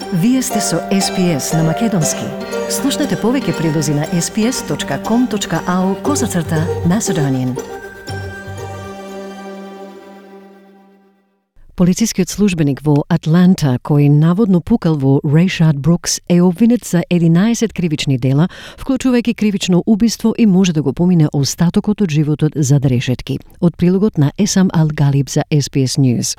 Вие сте со SPS на Македонски. Слушнете повеќе прилози на sps.com.au/Macedonian. Полицискиот службеник во Атланта, кој наводно пукал во Рейшард Брукс, е обвинет за 11 кривични дела, вклучувајќи кривично убиство, и може да го помине остатокот од животот зад решетки. Од прилогот на Есам Ал-Галиб за SPS News.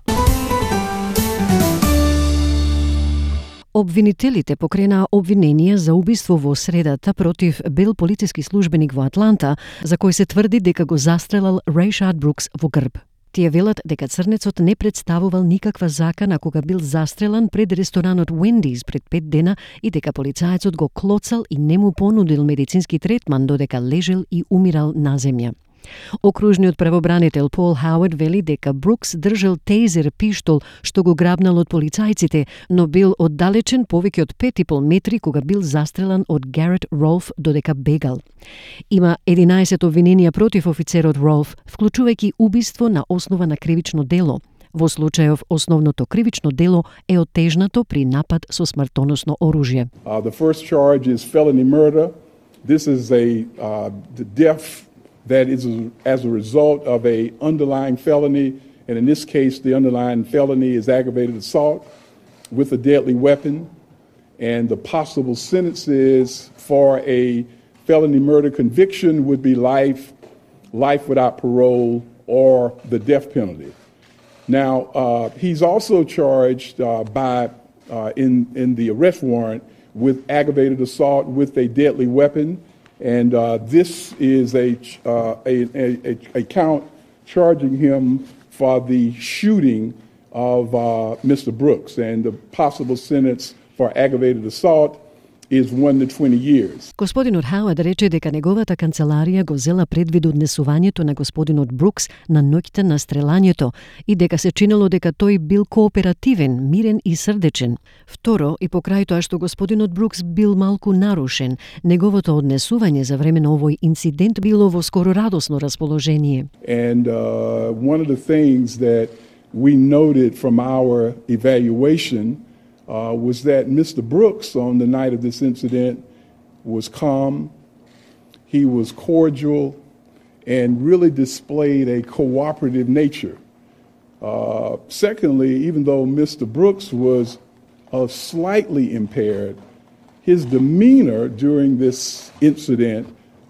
Обвинителите покренаа обвиненија за убиство во средата против бел полициски службеник во Атланта, за кој се тврди дека го застрелал Рейшард Брукс во грб. Тие велат дека црнецот не представувал никаква закана кога бил застрелан пред ресторанот Wendy's пред 5 дена и дека полицаецот го клоцал и не му понудил медицински третман додека лежел и умирал на земја. Окружниот правобранител Пол Хауард вели дека Брукс држал тейзер пиштол што го грабнал од полицајците, но бил оддалечен повеќе од 5,5 метри кога бил застрелан од Гарет Ролф додека бегал. Има 11 обвиненија против офицерот Ролф, вклучувајќи убиство на основа на кривично дело. Во случајов основното кривично дело е оттежнато при напад со смртоносно оружје. The first charge is felony murder. This is the death that is as a result of a underlying felony, and in this case, the underlying felony is aggravated assault with a deadly weapon, and the possible sentences for a felony murder conviction would be life without parole, or the death penalty. Now, he's also charged in the arrest warrant with aggravated assault with a deadly weapon. And this is a count charging him for the shooting of Mr. Brooks, and the possible sentence for aggravated assault is 1 to 20 years. Господинот Хауард рече дека неговата канцеларија го зела предвид однесувањето на господинот Брукс на ноќта на стрелањето и дека се чинело дека тој бил кооперативен, мирен и срдечен. Второ, и покрај тоа што господинот Брукс бил малку нарушен, неговото однесување за време на овој инцидент било во скоро радосно расположение. And one of the things that we noted from our evaluation was that Mr. Brooks, on the night of this incident, was calm, he was cordial, and really displayed a cooperative nature. Secondly, even though Mr. Brooks was slightly impaired, his demeanor during this incident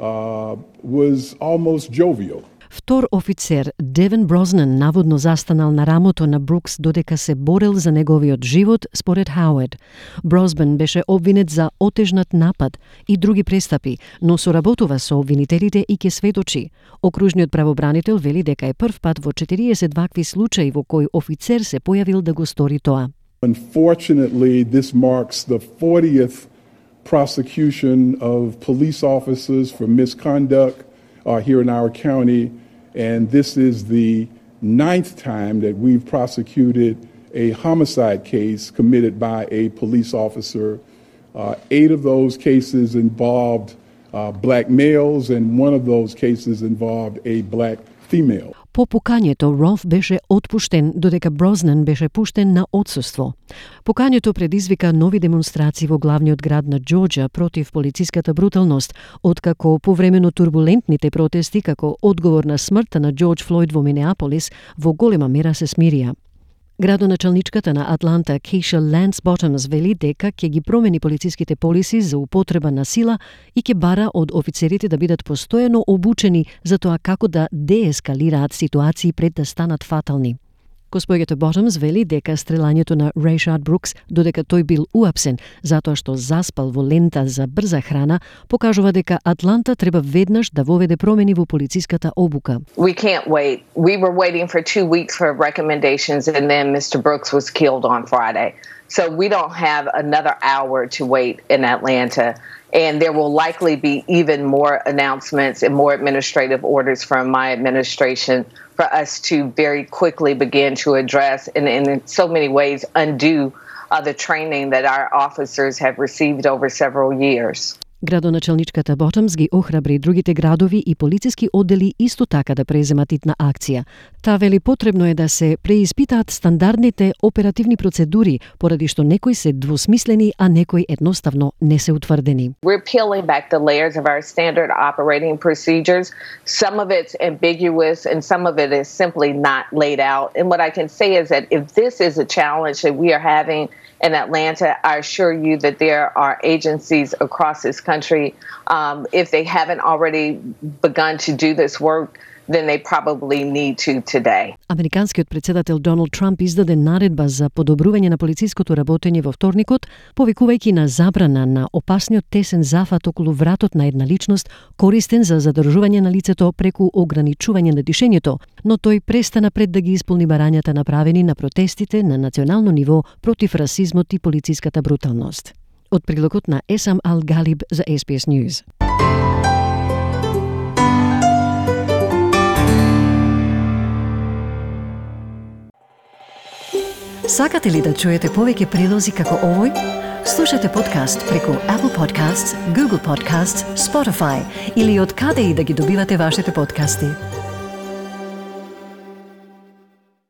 was almost jovial. Втор офицер, Девен Брознан, наводно застанал на рамото на Брукс додека се борел за неговиот живот, според Хауард. Брозбен беше обвинет за отежнат напад и други престапи, но соработува со обвинителите и ќе сведочи. Окружниот правобранител вели дека е прв пат во 40 вакви случаи во кој офицер се појавил да го стори тоа. Unfortunately, this marks the 40th prosecution of police officers for misconduct here in our county, and this is the 9th time that we've prosecuted a homicide case committed by a police officer. 8 of those cases involved black males, and one of those cases involved a black female. По покањето, Ролф беше отпуштен, додека Брознан беше пуштен на отсуство. Покањето предизвика нови демонстрации во главниот град на Џорџија против полициската бруталност, откако по време на турбулентните протести како одговор на смртта на Џорџ Флојд во Минеаполис во голема мера се смирија. Градоначалничката на Атланта Кейша Ланс Ботомс вели дека ќе ги промени полициските полиси за употреба на сила и ќе бара од офицерите да бидат постојано обучени за тоа како да деескалираат ситуации пред да станат фатални. Госпоѓата Ботомс вели дека стрелањето на Рейшард Брукс, додека тој бил уапсен затоа што заспал во лента за брза храна, покажува дека Атланта треба веднаш да воведе промени во полициската обука. We can't wait. We were waiting for 2 weeks for recommendations, and then Mr. Brooks was killed on Friday. So we don't have another hour to wait in Atlanta. And there will likely be even more announcements and more administrative orders from my administration for us to very quickly begin to address and in so many ways undo the training that our officers have received over several years. Градоначалничката Ботомс ги охрабри другите градови и полициски оддели исто така да преземат итна акција. Таа вели потребно е да се преиспитаат стандардните оперативни процедури, поради што некои се двусмислени, а некои едноставно не се утврдени. We're peeling back the layers of our standard operating procedures. Some of it's ambiguous and some of it is simply not laid out. And what I can say is that if this is a challenge that we are having in Atlanta, I assure you that there are agencies across this country, if they haven't already begun to do this work, then they probably need to today. Американскиот председател Доналд Трамп издаде наредба за подобрување на полициското работење во вторникот, повикувајќи на забрана на опасниот тесен зафат околу вратот на една личност, користен за задржување на лицето преку ограничување на дишењето, но тој престана пред да ги исполни барањата направени на протестите на национално ниво против расизмот и полициската бруталност. Од прилогот на Есам Ал Галиб за SBS News. Сакате ли да чуете повеќе прилози како овој? Слушате подкаст преку Apple Podcasts, Google Podcasts, Spotify или од каде и да ги добивате вашите подкасти.